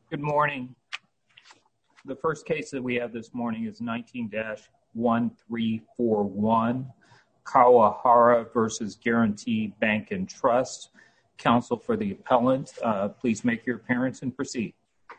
Good morning. The first case that we have this morning is 19-1341, Kawahara v. Guaranty Bank and Trust. Counsel for the appellant, please make your appearance and proceed.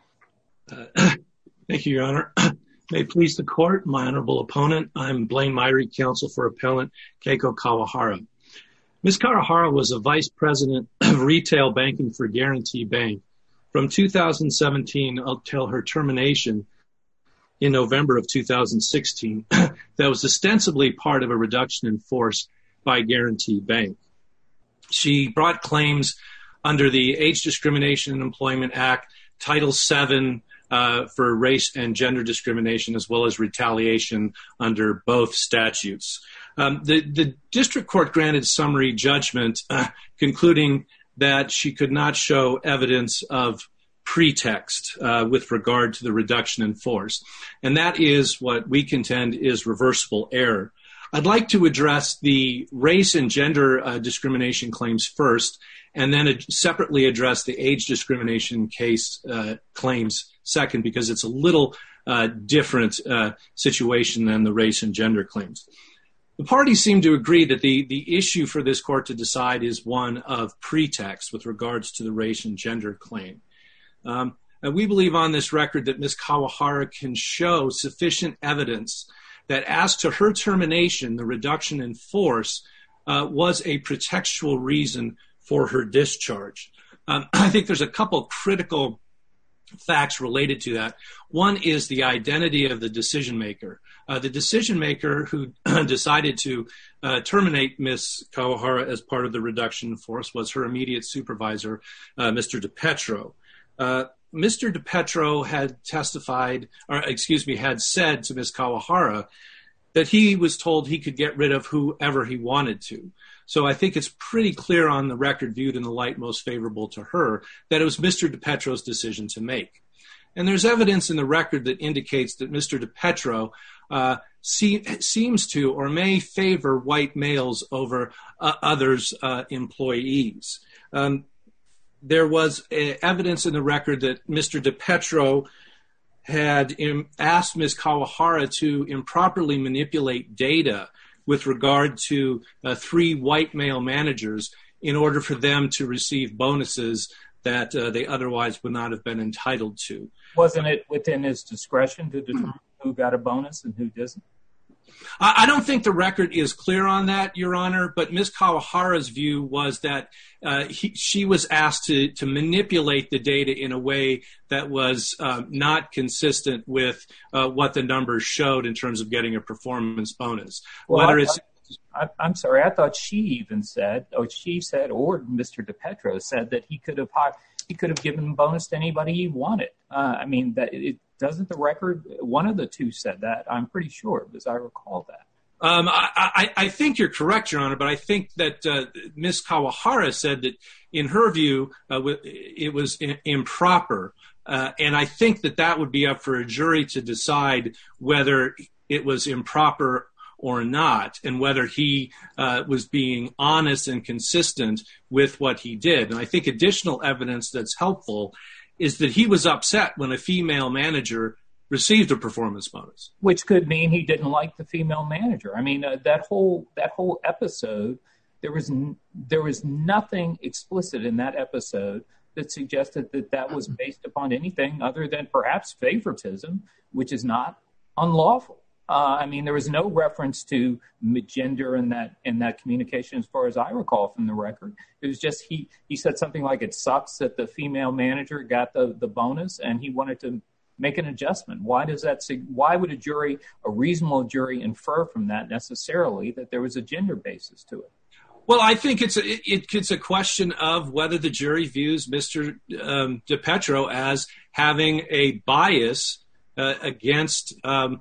Thank you, Your Honor. May it please the court, my honorable opponent, I'm Blaine Myrie, counsel for appellant Keiko Kawahara. Ms. Kawahara was a vice president of retail banking for Guaranty Bank from 2017 until her termination in November of 2016. That was ostensibly part of a reduction in force by Guaranty Bank. She brought claims under the Age Discrimination and Employment Act, Title VII for race and gender discrimination, as well as retaliation under both statutes. The district court granted summary judgment concluding that she could not show evidence of pretext with regard to the reduction in force. And that is what we contend is reversible error. I'd like to address the race and gender discrimination claims first, and then separately address the age discrimination case claims second, because it's a little different situation than the race and gender claims. The parties seem to agree that the issue for this court to decide is one of pretext with regards to the race and gender claim. And we believe on this record that Ms. Kawahara can show sufficient evidence that as to her termination, the reduction in force was a pretextual reason for her discharge. I think there's a couple critical facts related to that. One is the identity of the decision maker. The decision maker who decided to terminate Ms. Kawahara as part of the reduction in force was her immediate supervisor, Mr. DiPetro. Mr. DiPetro had had said to Ms. Kawahara that he was told he could get rid of whoever he wanted to. So I think it's pretty clear on the record, viewed in the light most favorable to her, that it was Mr. DiPetro's decision to make. And there's evidence in the record that indicates that Mr. DiPetro seems to or may favor white males over others' employees. There was evidence in the record that Mr. DiPetro had asked Ms. Kawahara to improperly manipulate data with regard to 3 white male managers in order for them to receive bonuses that they otherwise would not have been entitled to. Wasn't it within his discretion to determine who got a bonus and who doesn't? I don't think the record is clear on that, Your Honor, but Ms. Kawahara's view was that she was asked to manipulate the data in a way that was not consistent with what the numbers showed in terms of getting a performance bonus. I'm sorry, I thought she even said, or Mr. DiPetro said that he could have given a bonus to anybody he wanted. Doesn't the record, one of the two said that? I'm pretty sure, as I recall that. I think you're correct, Your Honor, but I think that Ms. Kawahara said that in her view, it was improper. And I think that would be up for a jury to decide whether it was improper or not, and whether he was being honest and consistent with what he did. And I think additional evidence that's helpful is that he was upset when a female manager received a performance bonus. Which could mean he didn't like the female manager. I mean, that whole episode, there was nothing explicit in that episode that suggested that was based upon anything other than perhaps favoritism, which is not unlawful. There was no reference to gender in that communication as far as I recall from the record. It was just he said something like, it sucks that the female manager got the bonus, and he wanted to make an adjustment. Why would a reasonable jury infer from that necessarily that there was a gender basis to it? Well, I think it's a question of whether the jury views Mr. DiPetro as having a bias against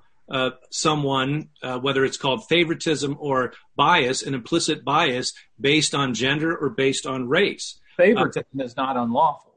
someone, whether it's called favoritism or bias, an implicit bias based on gender or based on race. Favoritism is not unlawful.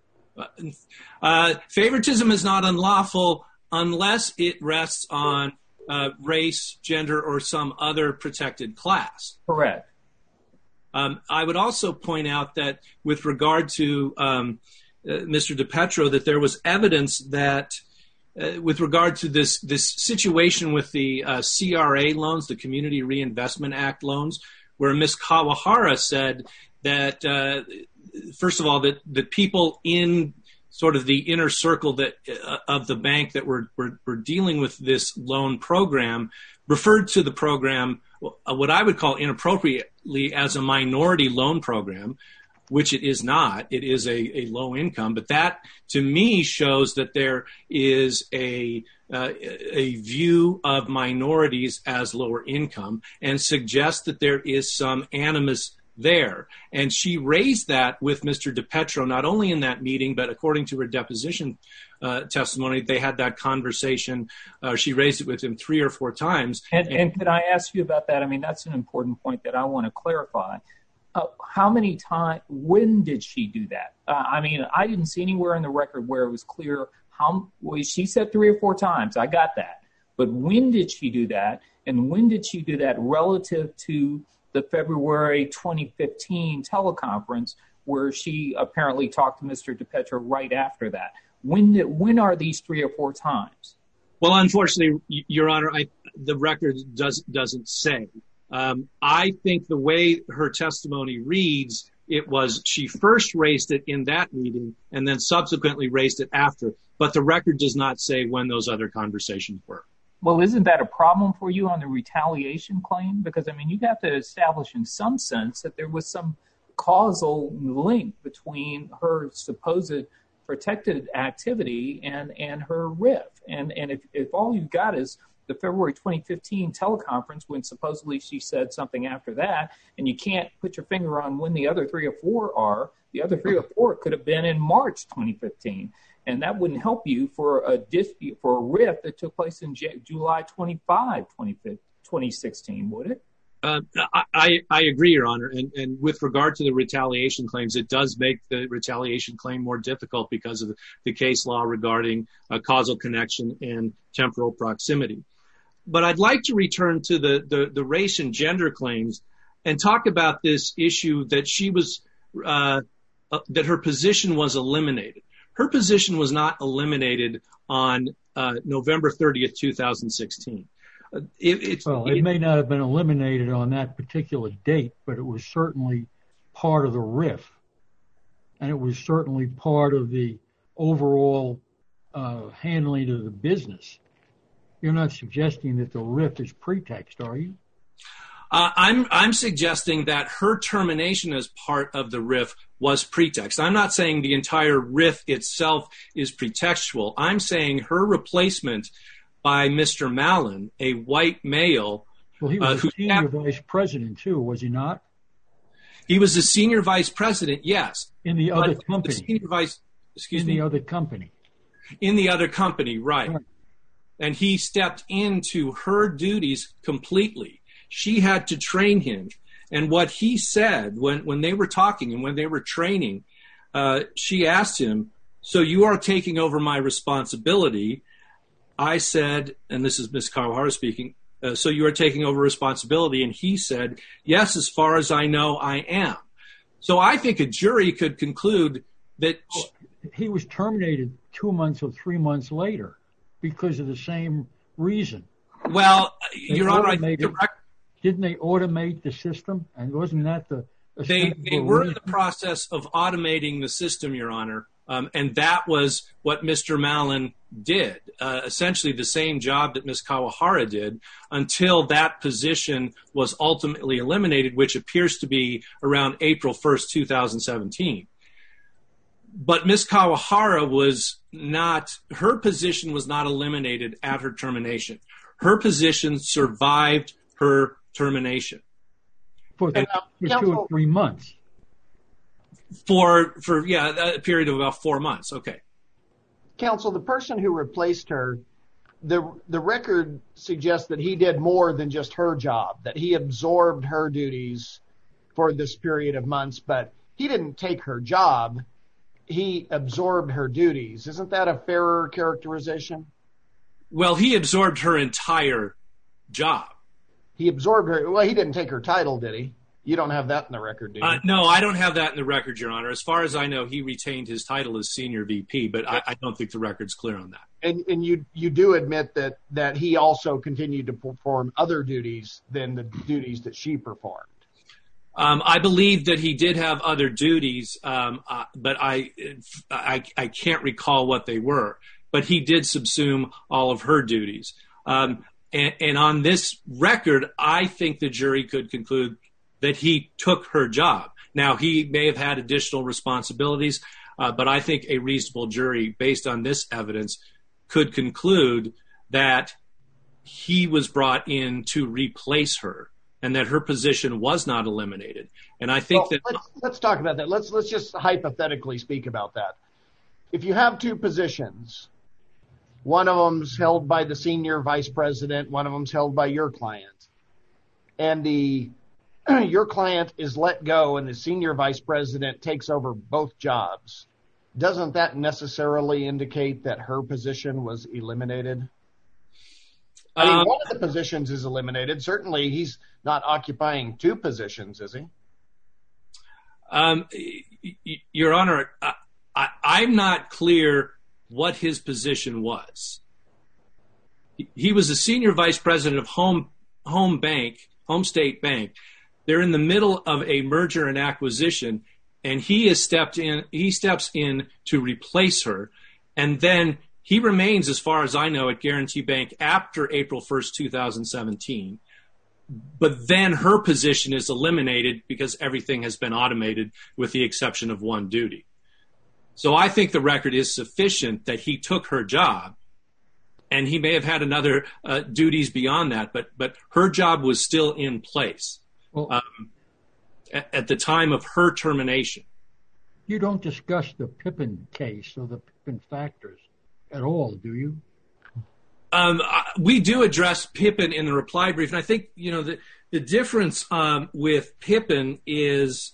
Favoritism is not unlawful unless it rests on race, gender, or some other protected class. Correct. I would also point out that with regard to Mr. DiPetro that there was evidence that with regard to this situation with the CRA loans, the Community Reinvestment Act loans, where Ms. Kawahara said that, first of all, that people in sort of the inner circle of the bank that were dealing with this loan program referred to the program, what I would call inappropriately, as a minority loan program, which it is not. It is a low income, but that to me shows that there is a view of minorities as lower income and suggests that there is some animus there. And she raised that with Mr. DiPetro, not only in that meeting, but according to her deposition testimony, they had that conversation. She raised it with him 3 or 4 times. And could I ask you about that? I mean, that's an important point that I want to clarify. How many times, when did she do that? I mean, I didn't see anywhere in the record where it was clear she said 3 or 4 times. I got that. But when did she do that? And when did she do that relative to the February 2015 teleconference where she apparently talked to Mr. DiPetro right after that? When are these 3 or 4 times? Well, unfortunately, Your Honor, the record doesn't say. I think the way her testimony reads, it was she first raised it in that meeting and then subsequently raised it after. But the record does not say when those other conversations were. Well, isn't that a problem for you on the retaliation claim? Because, I mean, you have to establish in some sense that there was some causal link between her supposed protected activity and her RIF. And if all you've got is the February 2015 teleconference when supposedly she said something after that, and you can't put your finger on when the other 3 or 4 are, the other 3 or 4 could have been in March 2015. And that wouldn't help you for a RIF that took place in July 25, 2016, would it? I agree, Your Honor. And with regard to the retaliation claims, it does make the retaliation claim more difficult because of the case law regarding causal connection and temporal proximity. But I'd like to return to the race and gender claims and talk about this issue that that her position was eliminated. Her position was not eliminated on November 30th, 2016. It may not have been eliminated on that particular date, but it was certainly part of the RIF. And it was certainly part of the overall handling of the business. You're not suggesting that the RIF is pretext, are you? I'm suggesting that her termination as part of the RIF was pretext. I'm not saying the entire RIF itself is pretextual. I'm saying her replacement by Mr. Mallon, a white male. Well, he was a senior vice president, too, was he not? He was a senior vice president, yes. In the other company. In the other company, right. And he stepped into her duties completely. She had to train him. And what he said when they were talking and when they were training, she asked him, "So you are taking over my responsibility?" I said, and this is Ms. Kawahara speaking, "So you are taking over responsibility?" And he said, "Yes, as far as I know, I am." So I think a jury could conclude that he was terminated 2 months or 3 months later because of the same reason. Well, Your Honor, didn't they automate the system? And wasn't that they were in the process of automating the system, Your Honor. And that was what Mr. Mallon did, essentially the same job that Ms. Kawahara did until that position was ultimately eliminated, which appears to be around April 1st, 2017. But Ms. Kawahara her position was not eliminated at her termination. Her position survived her termination. For 2 or 3 months. For a period of about 4 months. Okay. Counsel, the person who replaced her, the record suggests that he did more than just her job, that he absorbed her duties for this period of months, but he didn't take her job. He absorbed her duties. Isn't that a fairer characterization? Well, he absorbed her entire job. He absorbed her. Well, he didn't take her title, did he? You don't have that in the record, do you? No, I don't have that in the record, Your Honor. As far as I know, he retained his title as senior VP, but I don't think the record's clear on that. And you do admit that he also continued to perform other duties than the duties that she performed. I believe that he did have other duties, but I can't recall what they were. But he did subsume all of her duties. And on this record, I think the jury could conclude that he took her job. Now, he may have had additional responsibilities, but I think a reasonable jury, based on this evidence, could conclude that he was brought in to replace her and that her position was not eliminated. And I think let's talk about that. Let's just hypothetically speak about that. If you have two positions, one of them's held by the senior vice president, one of them's held by your client, and your client is let go and the senior vice president takes over both jobs, doesn't that necessarily indicate that her position was eliminated? I mean, one of the positions is eliminated. Certainly, he's not occupying two positions, is he? Your Honor, I'm not clear what his position was. He was a senior vice president of Home State Bank. They're in the middle of a merger and acquisition, and he steps in to replace her, and then he remains, as far as I know, at Guarantee Bank after April 1st, 2017. But then her position is eliminated because everything has been automated with the exception of one duty. So I think the record is sufficient that he took her job, and he may have had another duties beyond that, but her job was still in place at the time of her termination. You don't discuss the Pippin case or the Pippin factors at all, do you? We do address Pippin in the reply brief, and I think the difference with Pippin is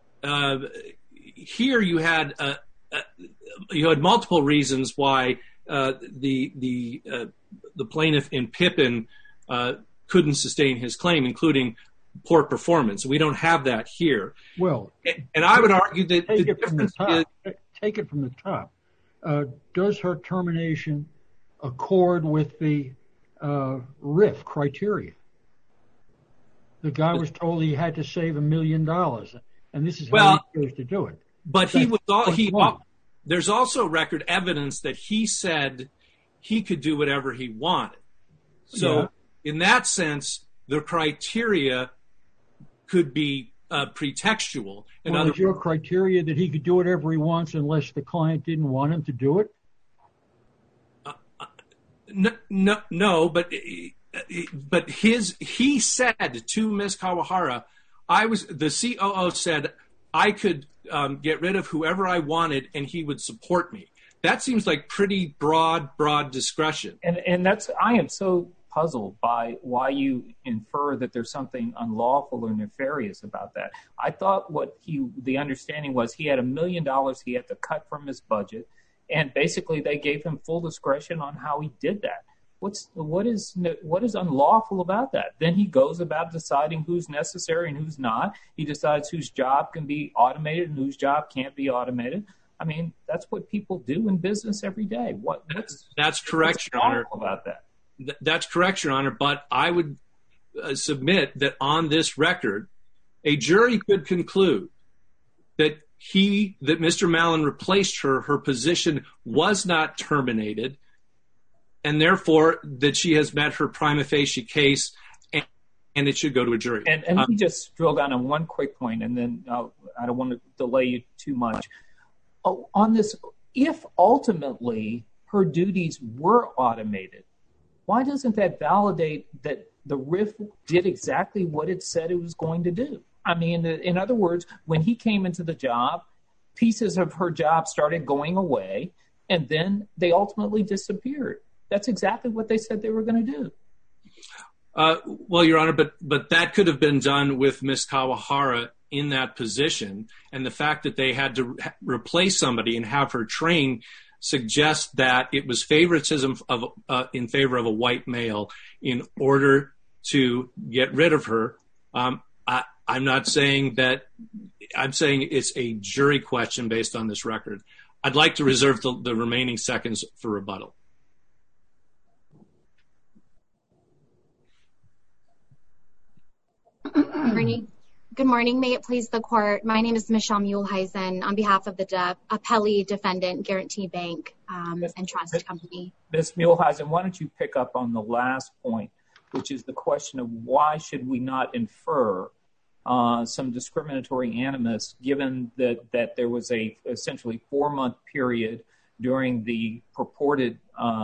here you had multiple reasons why the plaintiff in Pippin couldn't sustain his claim, including poor performance. We don't have that here. Well, and I would argue that take it from the top. Does her termination accord with the RIF criteria? The guy was told he had to save $1 million, and this is how he chose to do it. But there's also record evidence that he said he could do whatever he wanted. So in that sense, the criteria could be pretextual. Is your criteria that he could do whatever he wants unless the client didn't want him to do it? No, but he said to Ms. Kawahara, the COO said I could get rid of whoever I wanted and he would support me. That seems like pretty broad discretion. And I am so puzzled by why you infer that there's something unlawful or nefarious about that. I thought the understanding was he had $1 million he had to cut from his budget, and basically they gave him full discretion on how he did that. What is unlawful about that? Then he goes about deciding who's necessary and who's not. He decides whose job can be automated and whose job can't be automated. I mean, that's what people do in business every day. That's correct, Your Honor. About that. That's correct, Your Honor. But I would submit that on this record, a jury could conclude that Mr. Mallon replaced her position was not terminated, and therefore that she has met her prima facie case, and it should go to a jury. And let me just drill down on one quick point, and then I don't want to delay you too much. On this, if ultimately her duties were automated, why doesn't that validate that the RIF did exactly what it said it was going to do? I mean, in other words, when he came into the job, pieces of her job started going away, and then they ultimately disappeared. That's exactly what they said they were going to do. Well, Your Honor, but that could have been done with Ms. Kawahara in that position, and the fact that they had to replace somebody and have her trained suggests that it was favoritism in favor of a white male in order to get rid of her. I'm not saying that. I'm saying it's a jury question based on this record. I'd like to reserve the remaining seconds for rebuttal. Good morning. May it please the court. My name is Michelle Muehlheisen on behalf of the appellee defendant, Guarantee Bank and Trust Company. Ms. Muehlheisen, why don't you pick up on the last point, which is the question of why should we not infer some discriminatory animus, given that there was a essentially 4-month period during the purported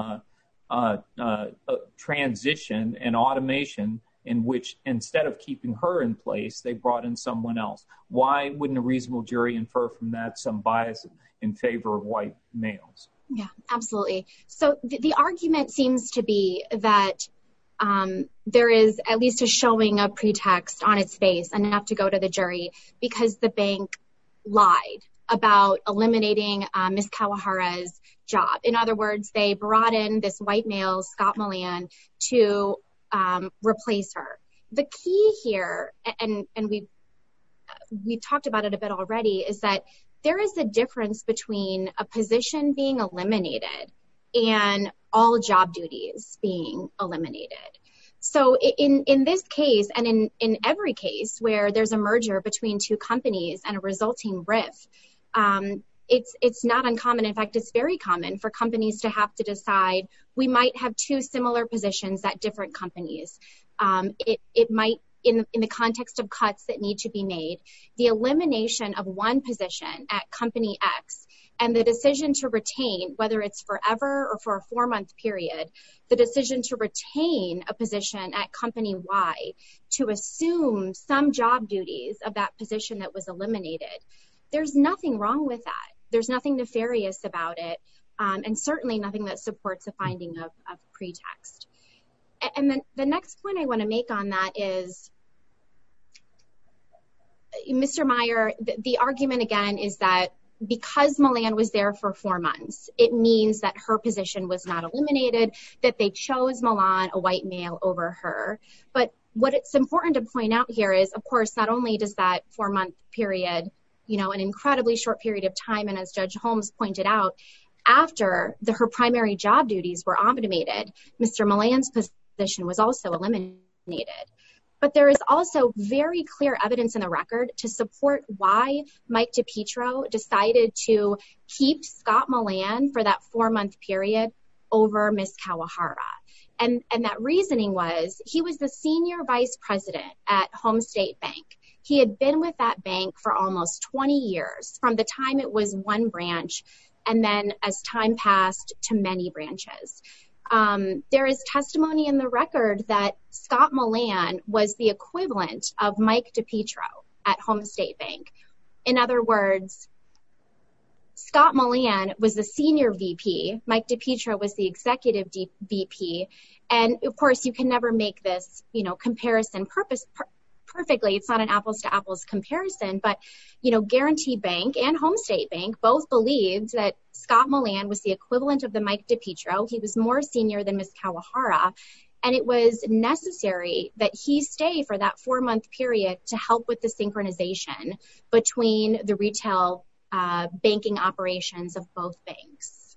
transition and automation in which, instead of keeping her in place, they brought in someone else. Why wouldn't a reasonable jury infer from that some bias in favor of white males? Yeah, absolutely. So the argument seems to be that there is at least a showing of pretext on its face enough to go to the jury because the bank lied about eliminating Ms. Kawahara's job. In other words, they brought in this white male, Scott Milan, to replace her. The key here, and we've talked about it a bit already, is that there is a difference between a position being eliminated and all job duties being eliminated. So in this case, and in every case where there's a merger between two companies and a resulting RIF, it's not uncommon. In fact, it's very common for companies to have to decide we might have two similar positions at different companies. It might, in the context of cuts that need to be made, the elimination of one position at company X and the decision to retain, whether it's forever or for a 4-month period, the decision to retain a position at company Y to assume some job duties of that position that was eliminated. There's nothing wrong with that. There's nothing nefarious about it, and certainly nothing that supports a finding of pretext. And then the next point I want to make on that is, Mr. Meyer, the argument again is that because Milan was there for 4 months, it means that her position was not eliminated, that they chose Milan, a white male, over her. But what it's important to point out here is, of course, not only does that 4-month period, an incredibly short period of time, and as Judge Holmes pointed out, after her primary job duties were automated, Mr. Milan's position was also eliminated. But there is also very clear evidence in the record to support why Mike DiPietro decided to keep Scott Milan for that 4-month period over Ms. Kawahara. And that reasoning was he was the senior vice president at Home State Bank. He had been with that bank for almost 20 years, from the time it was one branch, and then as time passed to many branches. There is testimony in the record that Scott Milan was the equivalent of Mike DiPietro at Home State Bank. In other words, Scott Milan was the senior VP, Mike DiPietro was the executive VP, and of course you can never make this, comparison perfectly. It's not an apples to apples comparison, but Guarantee Bank and Home State Bank both believed that Scott Milan was the equivalent of the Mike DiPietro. He was more senior than Ms. Kawahara, and it was necessary that he stay for that 4-month period to help with the synchronization between the retail banking operations of both banks.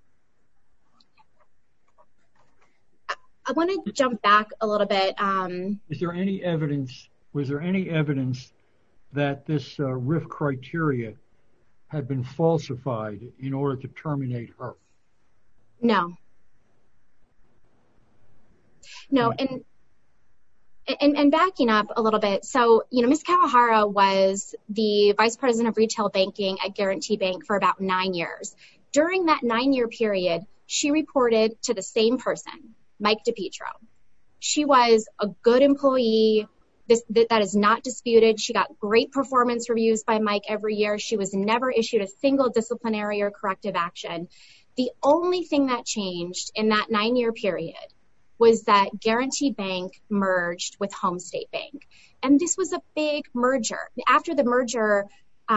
I want to jump back a little bit. Was there any evidence that this RIF criteria had been falsified in order to terminate her? No, and backing up a little bit. So, Ms. Kawahara was the vice president of retail banking at Guarantee Bank for about 9 years. During that 9-year period, she reported to the same person, Mike DiPietro. She was a good employee. That is not disputed. She got great performance reviews by Mike every year. She was never issued a single disciplinary or corrective action. The only thing that changed in that 9-year period was that Guarantee Bank merged with Home State Bank. And this was a big merger. After the merger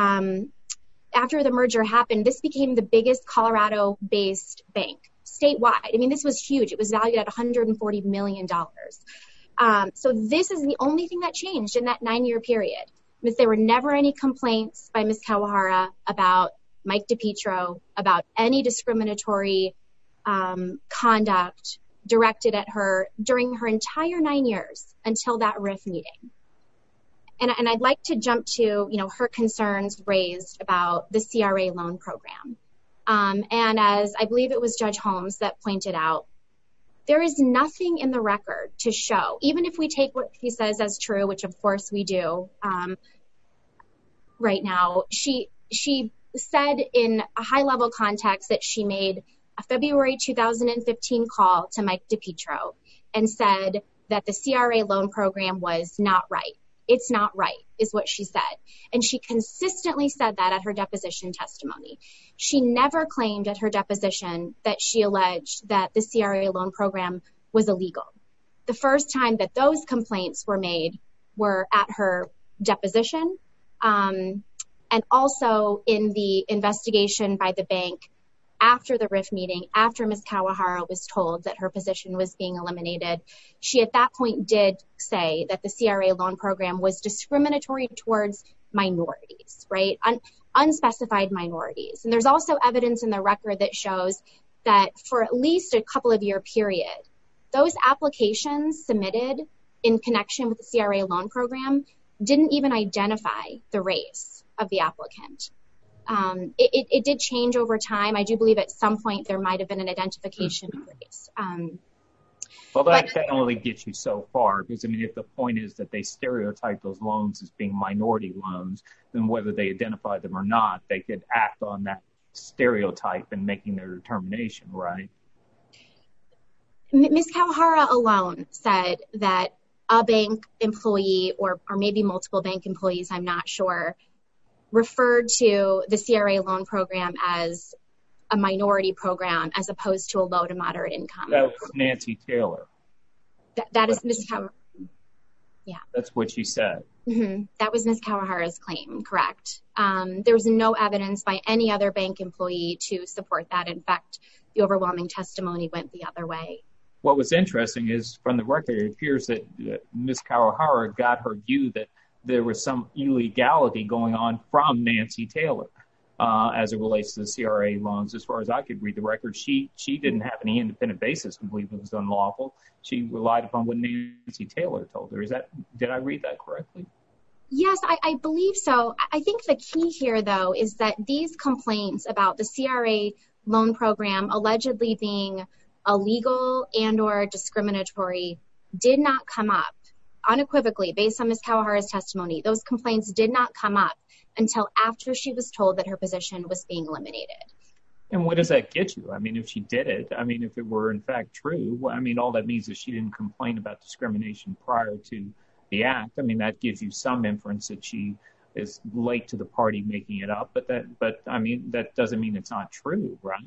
happened, this became the biggest Colorado-based bank statewide. I mean, this was huge. It was valued at $140 million. So this is the only thing that changed in that 9-year period. There were never any complaints by Ms. Kawahara about Mike DiPietro, about any discriminatory conduct directed at her during her entire 9 years until that RIF meeting. And I'd like to jump to, her concerns raised about the CRA loan program. And as I believe it was Judge Holmes that pointed out, there is nothing in the record to show, even if we take what she says as true, which of course we do right now, she said in a high-level context that she made a February 2015 call to Mike DiPietro and said that the CRA loan program was not right. It's not right, is what she said. And she consistently said that at her deposition testimony. She never claimed at her deposition that she alleged that the CRA loan program was illegal. The first time that those complaints were made were at her deposition, and also in the investigation by the bank after the RIF meeting, after Ms. Kawahara was told that her position was being eliminated. She at that point did say that the CRA loan program was discriminatory towards minorities, right? Unspecified minorities. And there's also evidence in the record that shows that for at least a couple of year period, those applications submitted in connection with the CRA loan program didn't even identify the race of the applicant. It did change over time. I do believe at some point there might have been an identification of race. Well, that can only get you so far, because, if the point is that they stereotype those loans as being minority loans, then whether they identify them or not, they could act on that stereotype in making their determination, right? Ms. Kawahara alone said that a bank employee, or maybe multiple bank employees, I'm not sure, referred to the CRA loan program as a minority program as opposed to a low to moderate income. That was Nancy Taylor. That is Ms. Kawahara. Yeah. That's what she said. Mm-hmm. That was Ms. Kawahara's claim, correct. There was no evidence by any other bank employee to support that. In fact, the overwhelming testimony went the other way. What was interesting is, from the record, it appears that Ms. Kawahara got her view that there was some illegality going on from Nancy Taylor as it relates to the CRA loans. As far as I could read the record, she didn't have any independent basis to believe it was unlawful. She relied upon what Nancy Taylor told her. Did I read that correctly? Yes, I believe so. I think the key here, though, is that these complaints about the CRA loan program allegedly being illegal and or discriminatory did not come up unequivocally based on Ms. Kawahara's testimony. Those complaints did not come up until after she was told that her position was being eliminated. And what does that get you? If she did it, if it were in fact true, all that means is she didn't complain about discrimination prior to the act. That gives you some inference that she is late to the party making it up, but that doesn't mean it's not true, right?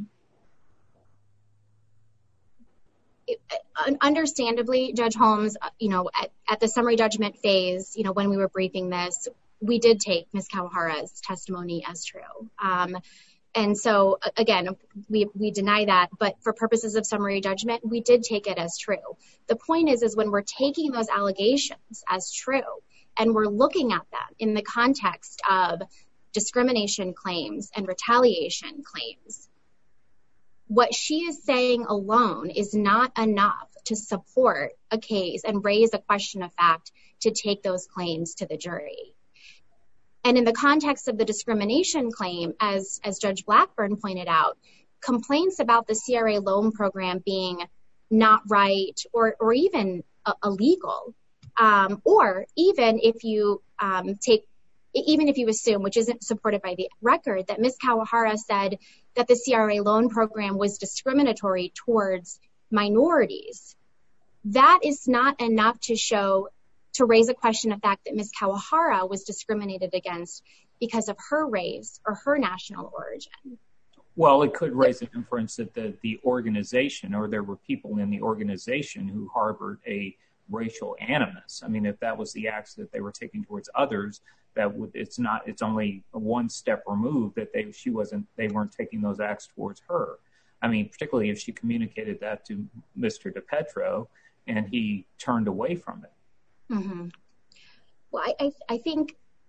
Understandably, Judge Holmes, at the summary judgment phase, when we were briefing this, we did take Ms. Kawahara's testimony as true. And so, again, we deny that, but for purposes of summary judgment, we did take it as true. The point is when we're taking those allegations as true, and we're looking at them in the context of discrimination claims and retaliation claims, what she is saying alone is not enough to support a case and raise a question of fact to take those claims to the jury. And in the context of the discrimination claim, as Judge Blackburn pointed out, complaints about the CRA loan program being not right or even illegal, or even if you assume, which isn't supported by the record, that Ms. Kawahara said that the CRA loan program was discriminatory towards minorities, that is not enough to raise a question of fact that Ms. Kawahara was discriminated against because of her race or her national origin. Well, it could raise an inference that the organization, or there were people in the organization who harbored a racial animus. If that was the acts that they were taking towards others, it's only one step removed that they weren't taking those acts towards her. Particularly if she communicated that to Mr. DiPietro and he turned away from it. Mm-hmm. Well, I think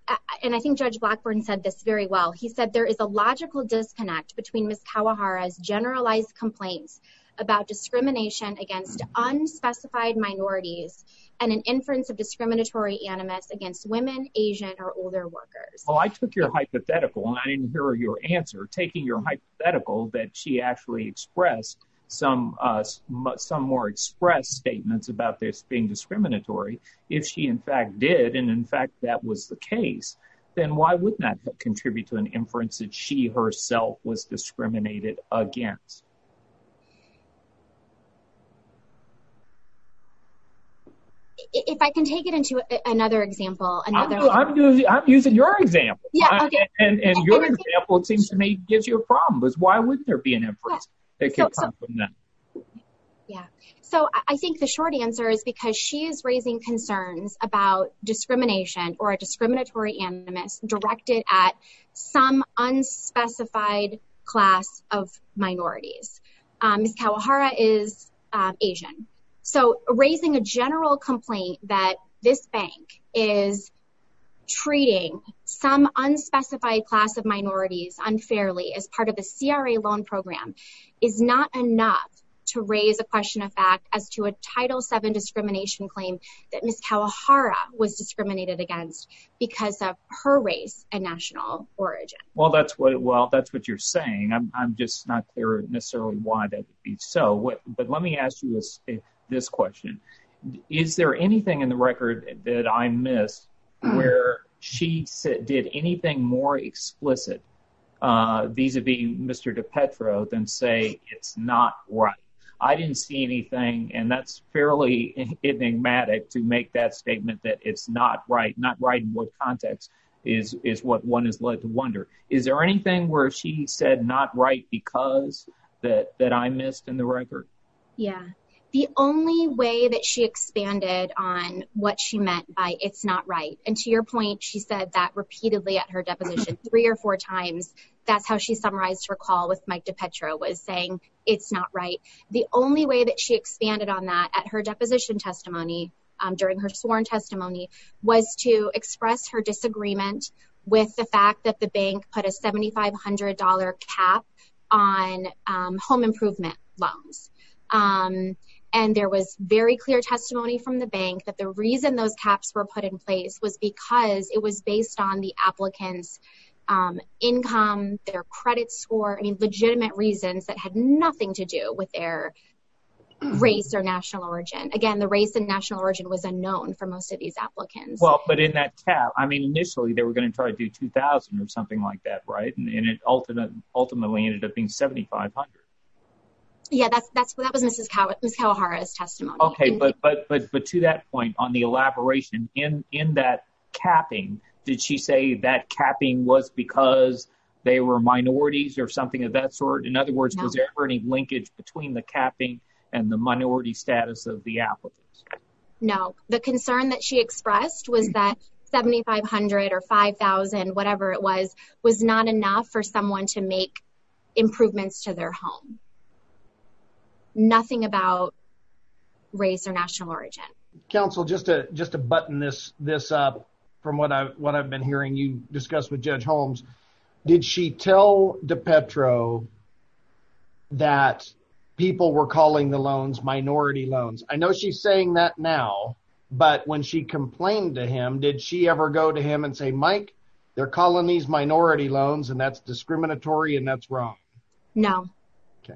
and I think Judge Blackburn said this very well. He said there is a logical disconnect between Ms. Kawahara's generalized complaints about discrimination against unspecified minorities and an inference of discriminatory animus against women, Asian, or older workers. Well, I took your hypothetical, and I didn't hear your answer. Taking your hypothetical that she actually expressed some more express statements about this being discriminatory, if she in fact did, and in fact that was the case, then why wouldn't that contribute to an inference that she herself was discriminated against? If I can take it into another example, I'm using your example. Yeah, okay. And your example, it seems to me, gives you a problem. Because why wouldn't there be an inference that could come from that? Yeah. So I think the short answer is because she is raising concerns about discrimination or a discriminatory animus directed at some unspecified class of minorities. Ms. Kawahara is Asian. So raising a general complaint that this bank is treating some unspecified class of minorities unfairly as part of the CRA loan program is not enough to raise a question of fact as to a Title VII discrimination claim that Ms. Kawahara was discriminated against because of her race and national origin. Well, that's what you're saying. I'm just not clear necessarily why that would be so. But let me ask you this question. Is there anything in the record that I missed where she did anything more explicit vis-a-vis Mr. DiPietro than say it's not right? I didn't see anything, and that's fairly enigmatic to make that statement that it's not right. Not right in what context is what one is led to wonder. Is there anything where she said not right because that I missed in the record? Yeah. The only way that she expanded on what she meant by it's not right, and to your point, she said that repeatedly at her deposition 3 or 4 times. That's how she summarized her call with Mike DiPietro, was saying it's not right. The only way that she expanded on that at her deposition testimony, during her sworn testimony, was to express her disagreement with the fact that the bank put a $7,500 cap on home improvement loans. And there was very clear testimony from the bank that the reason those caps were put in place was because it was based on the applicant's income, their credit score, legitimate reasons that had nothing to do with their race or national origin. Again, the race and national origin was unknown for most of these applicants. Well, but in that cap, initially they were going to try to do 2,000 or something like that, right? And it ultimately ended up being 7,500. Yeah, that was Ms. Kawahara's testimony. Okay, but to that point, on the elaboration in that capping, did she say that capping was because they were minorities or something of that sort? In other words, Was there ever any linkage between the capping and the minority status of the applicants? No. The concern that she expressed was that 7,500 or 5,000, whatever it was not enough for someone to make improvements to their home. Nothing about race or national origin. Counsel, just to button this up from what I've been hearing you discuss with Judge Holmes, did she tell DiPietro that people were calling the loans minority loans? I know she's saying that now, but when she complained to him, did she ever go to him and say, Mike, they're calling these minority loans and that's discriminatory and that's wrong? No. Okay.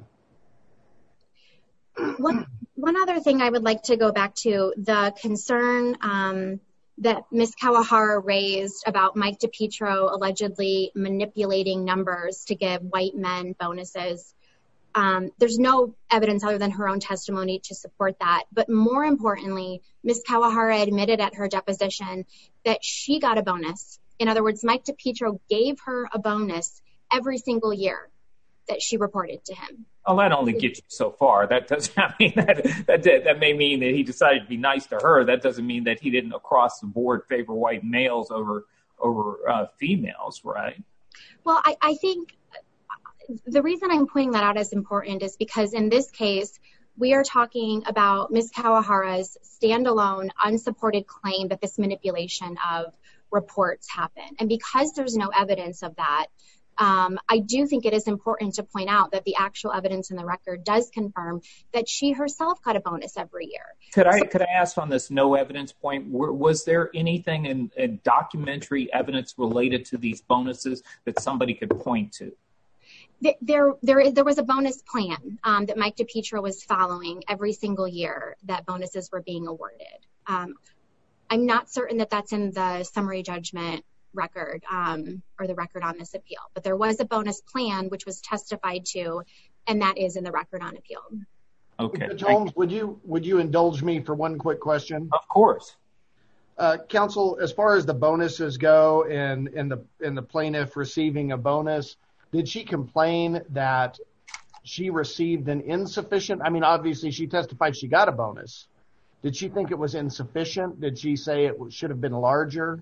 One other thing I would like to go back to, the concern that Ms. Kawahara raised about Mike DiPietro allegedly manipulating numbers to give white men bonuses. There's no evidence other than her own testimony to support that. But more importantly, Ms. Kawahara admitted at her deposition that she got a bonus. In other words, Mike DiPietro gave her a bonus every single year that she reported to him. Well, that only gets you so far. That doesn't mean that may mean that he decided to be nice to her. That doesn't mean that he didn't across the board favor white males over females, right? Well, I think the reason I'm pointing that out as important is because in this case, we are talking about Ms. Kawahara's standalone, unsupported claim that this manipulation of reports happen. And because there's no evidence of that, I do think it is important to point out that the actual evidence in the record does confirm that she herself got a bonus every year. Could I ask on this no evidence point, was there anything in documentary evidence related to these bonuses that somebody could point to? There was a bonus plan that Mike DiPietro was following every single year that bonuses were being awarded. I'm not certain that that's in the summary judgment record or the record on this appeal, but there was a bonus plan which was testified to, and that is in the record on appeal. Okay. Judge Holmes, would you indulge me for one quick question? Of course. Counsel, as far as the bonuses go and the plaintiff receiving a bonus, did she complain that she received an insufficient? I mean, obviously she testified she got a bonus. Did she think it was insufficient? Did she say it should have been larger?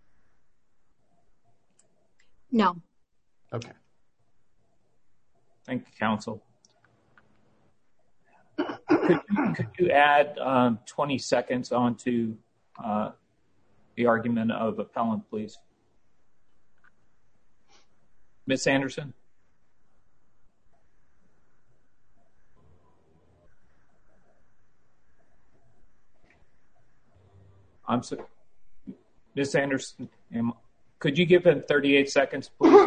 No. Okay. Thank you, counsel. Could you add 20 seconds onto the argument of appellant, please? Ms. Anderson? I'm sorry. Ms. Anderson, could you give him 38 seconds, please?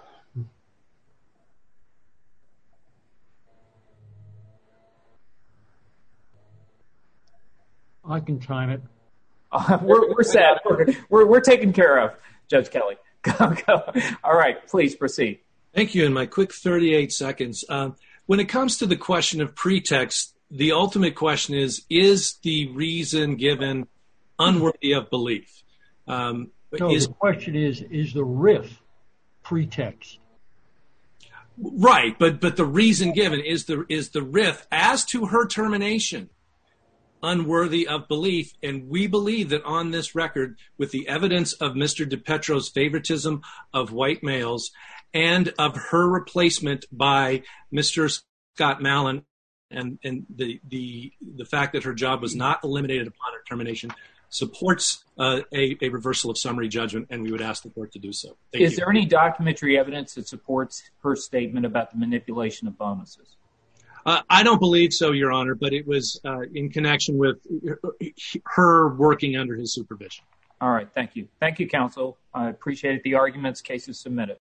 I can time it. We're set. We're taken care of, Judge Kelly. Go. All right, please proceed. Thank you. In my quick 38 seconds, when it comes to the question of pretext, the ultimate question is the reason given unworthy of belief? The question is the RIF pretext? Right, but the reason given is the RIF as to her termination unworthy of belief, and we believe that on this record, with the evidence of Mr. DiPietro's favoritism of white males and of her replacement by Mr. Scott Mallon, and the fact that her job was not eliminated upon her termination, supports a reversal of summary judgment, and we would ask the court to do so. Is there any documentary evidence that supports her statement about the manipulation of bonuses? I don't believe so, Your Honor, but it was in connection with her working under his supervision. All right, thank you. Thank you, counsel. I appreciate the arguments. Case is submitted.